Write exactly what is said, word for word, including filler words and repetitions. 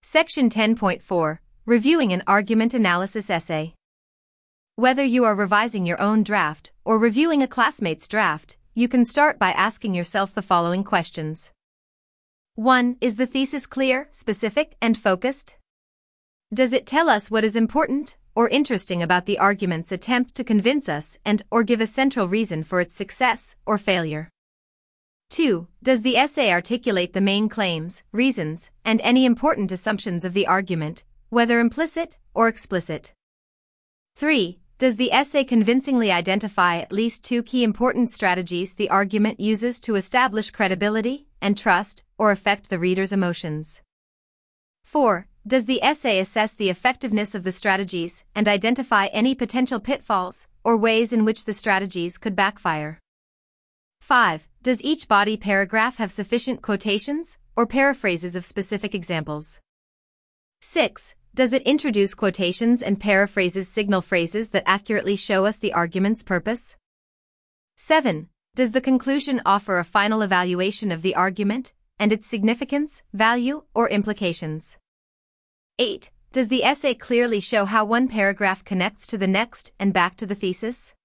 Section ten point four. Reviewing an Argument Analysis Essay. Whether you are revising your own draft or reviewing a classmate's draft, you can start by asking yourself the following questions. one. Is the thesis clear, specific, and focused? Does it tell us what is important or interesting about the argument's attempt to convince us and or give a central reason for its success or failure? two. Does the essay articulate the main claims, reasons, and any important assumptions of the argument, whether implicit or explicit? three. Does the essay convincingly identify at least two key important strategies the argument uses to establish credibility and trust or affect the reader's emotions? four. Does the essay assess the effectiveness of the strategies and identify any potential pitfalls or ways in which the strategies could backfire? five. Does each body paragraph have sufficient quotations or paraphrases of specific examples? six. Does it introduce quotations and paraphrases signal phrases that accurately show us the argument's purpose? seven. Does the conclusion offer a final evaluation of the argument and its significance, value, or implications? eight. Does the essay clearly show how one paragraph connects to the next and back to the thesis?